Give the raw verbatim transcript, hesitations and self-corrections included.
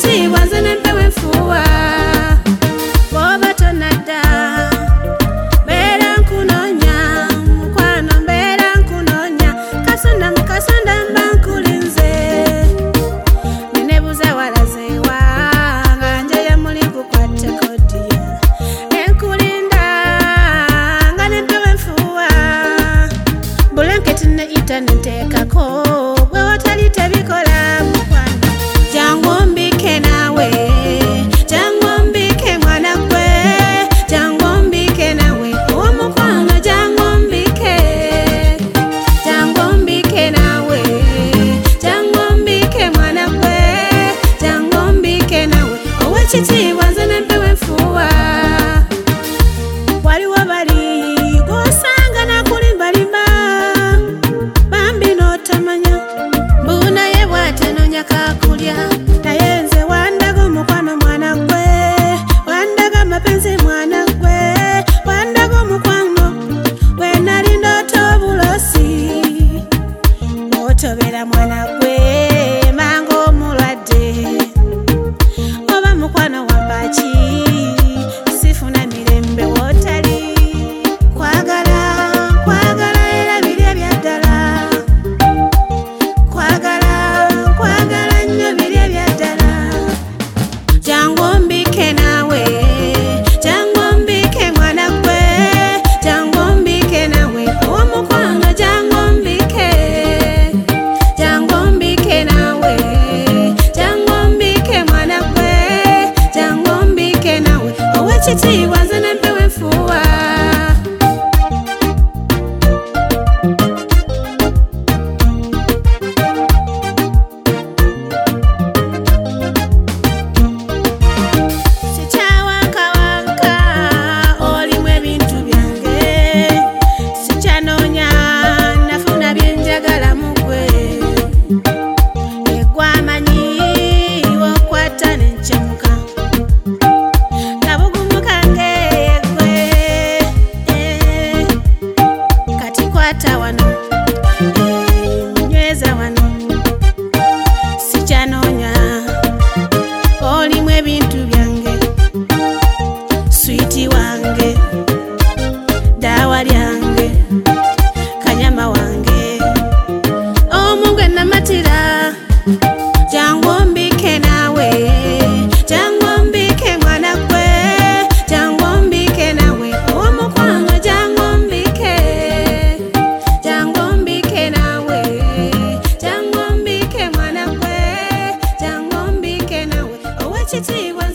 Owekitiibwa nze nempewe nfuuwa bw'oba tonadda mbeera nkunoonya mukwano mbeera nkunoonya kasonda mu kasonda mba nkulinze nenebuuza walazeewa nga njayo muli nkukwate kodiya enkulinda nga nempewe nfuuwa bulanketi ne internet ekako bwe watali tebikola mukwano jangu mbike nawe jangu mbike mwana gwe jangu mbike nawe omukwano jangu mbike jangu mbike nawe jangu mbike mwana gwe jangu mbike nawe owekitiibwa nze nempewe nfuuwa waliwo bali gosanga nakulimbalimba bambi notamanya mbunaye bwatenonya kakulya naye nze wandaga omukwano mwana gwe wandaga amapenzi mwana gwe wandaga omukwano gwe nali ndoota obulosi otobera mwana gwe manga omulwadde oba mukwano wambaki sifuna mirembe wotali kwagala kwagala era biri ebyaddala kwagala kwagala nnyo biri ebyaddala jangu mbike nawe jangu mbike mwana gwe jangu mbike nawe omukwano jangu mbike jangu mbike nawe jangu mbike mwana gwe jangu mbike nawe owekitiibwa nze nempewe nfuuwa sikyawankawanka olimu ebintu byange sikyanoonya nafuna byenjagala mu gwe egwamanyi wokwata nencemuka kabugumu kange yegwe kati kwata wano nyweza wano sikyanoonya olimu ebintu byange switi wange daawa lyange kanyama wange omugwe namatira jangu mbike nawe jangu mbike mwana gwe jangu mbike nawe omukwano jangu mbike jangu mbike nawe jangu mbike mwana gwe jangu mbike nawe owekitiibwa